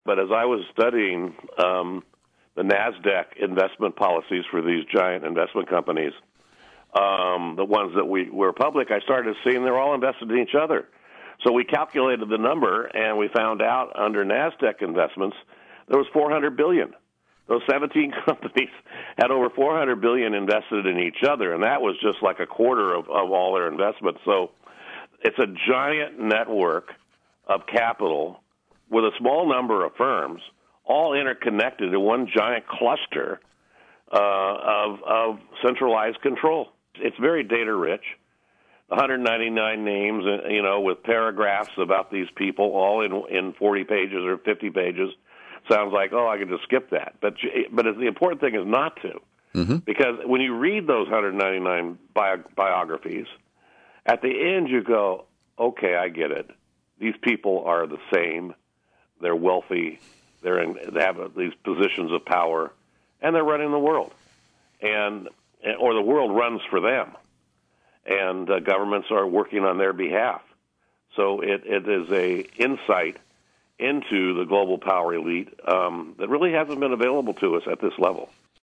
But as I was studying the NASDAQ investment policies for these giant investment companies, the ones that were public, I started seeing they're all invested in each other. So we calculated the number, and we found out under NASDAQ investments, there was $400 billion. Those 17 companies had over $400 billion invested in each other, and that was just like a quarter of all their investments. So it's a giant network of capital with a small number of firms, all interconnected in one giant cluster of centralized control. It's very data-rich. 199 names, with paragraphs about these people, all in 40 pages or 50 pages. Sounds like, I could just skip that. But the important thing is not to, because when you read those 199 biographies, at the end you go, okay, I get it. These people are the same. They're wealthy. They have these positions of power, and they're running the world, or the world runs for them, and governments are working on their behalf. So it is a insight into the global power elite that really hasn't been available to us at this level.